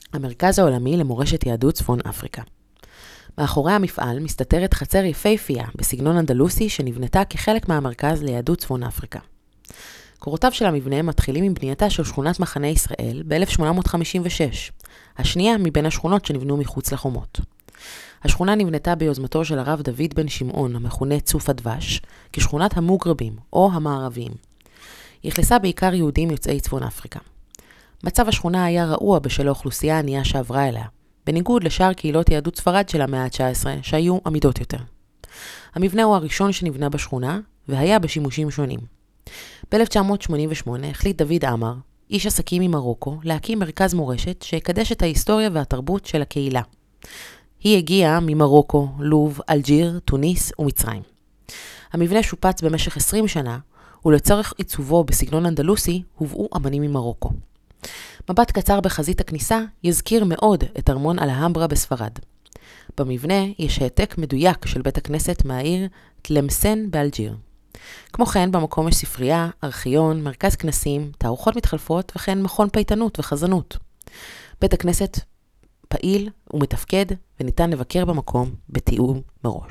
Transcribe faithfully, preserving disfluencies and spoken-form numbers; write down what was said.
המרכז העולמי למורשת יהדות צפון אפריקה. מאחורי המפעל מסתתרת חצר יפהפייה בסגנון אנדלוסי שנבנתה כחלק מהמרכז ליהדות צפון אפריקה. קורותיו של המבנה מתחילים עם בנייתה של שכונת מחנה ישראל ב-אלף שמונה מאות חמישים ושש, השנייה מבין השכונות שנבנו מחוץ לחומות. השכונה נבנתה ביוזמתו של הרב דוד בן שמעון, המכונה צוף הדבש, כשכונת המוגרבים או המערביים. היא אכלסה בעיקר יהודים יוצאי צפון אפריקה. מצב השכונה היה רעוע בשל האוכלוסייה הענייה שעברה אליה, בניגוד לשאר קהילות יהדות ספרד של המאה ה-תשע עשרה שהיו עמידות יותר. המבנה הוא הראשון שנבנה בשכונה והיה בשימושים שונים. ב-אלף תשע מאות שמונים ושמונה החליט דוד עמר, איש עסקים ממרוקו, להקים מרכז מורשת שיקדש את ההיסטוריה והתרבות של הקהילה. היא הגיעה ממרוקו, לוב, אלג'יר, טוניס ומצרים. המבנה שופץ במשך עשרים שנה, ולצורך עיצובו בסגנון אנדלוסי הובאו אמנים ממרוקו. מבט קצר בחזית הכניסה יזכיר מאוד את ארמון אלהמברה בספרד. במבנה יש העתק מדויק של בית הכנסת מהעיר תלמסן באלג'יר. כמו כן, במקום יש ספרייה, ארכיון, מרכז כנסים, תערוכות מתחלפות וכן מכון פייטנות וחזנות. בית הכנסת פעיל ומתפקד וניתן לבקר במקום בתיאום מראש.